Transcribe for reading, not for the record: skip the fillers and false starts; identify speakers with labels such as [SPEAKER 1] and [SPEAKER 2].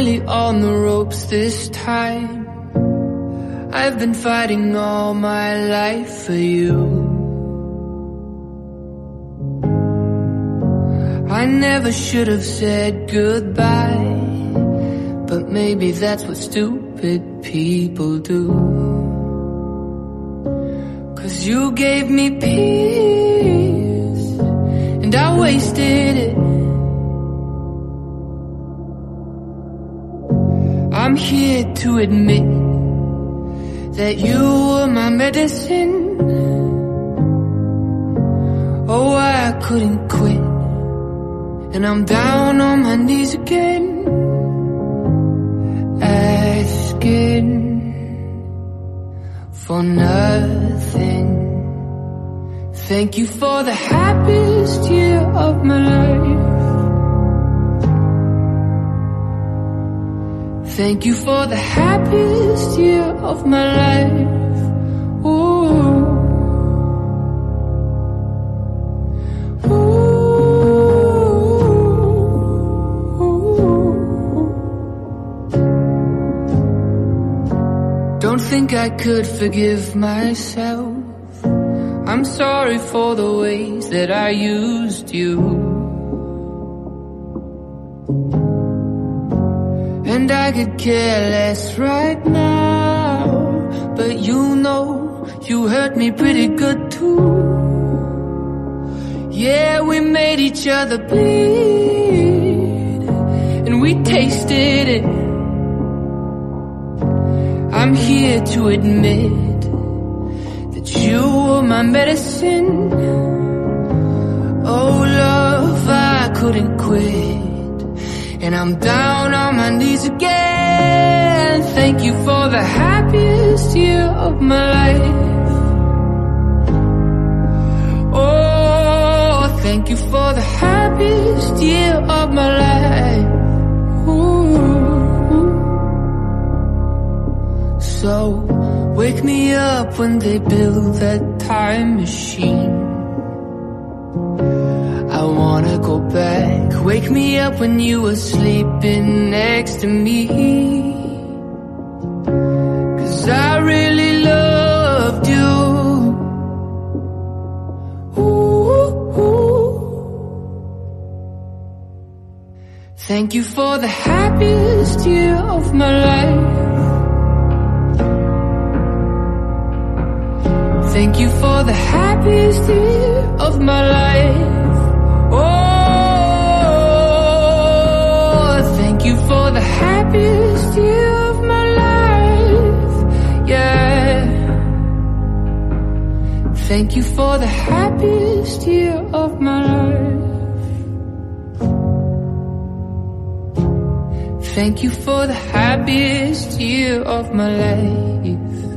[SPEAKER 1] really on the ropes this time. I've been fighting all my life for you. I never should have said goodbye, but maybe that's what stupid people do. 'Cause you gave me peace, and I wasted it. I'm here to admit that you were my medicine. Oh, I couldn't quit, and I'm down on my knees again, asking for nothing. Thank you for the happiest year of my life. Thank you for the happiest year of my life. Ooh. Don't think I could forgive myself. I'm sorry for the ways that I used you. And I could care less right now, but you know you hurt me pretty good too. Yeah, we made each other bleed, and we tasted it. I'm here to admit that you were my medicine. Oh love, I couldn't quit, and I'm down on my knees again. Thank you for the happiest year of my life. Oh, thank you for the happiest year of my life. Ooh. So wake me up when they build that time machine. I wanna go back. Wake me up when you were sleeping next to me. 'Cause I really loved you. Ooh, ooh. Thank you for the happiest year of my life. Thank you for the happiest year of my life. Oh, thank you for the happiest year of my life. Yeah. Thank you for the happiest year of my life. Thank you for the happiest year of my life.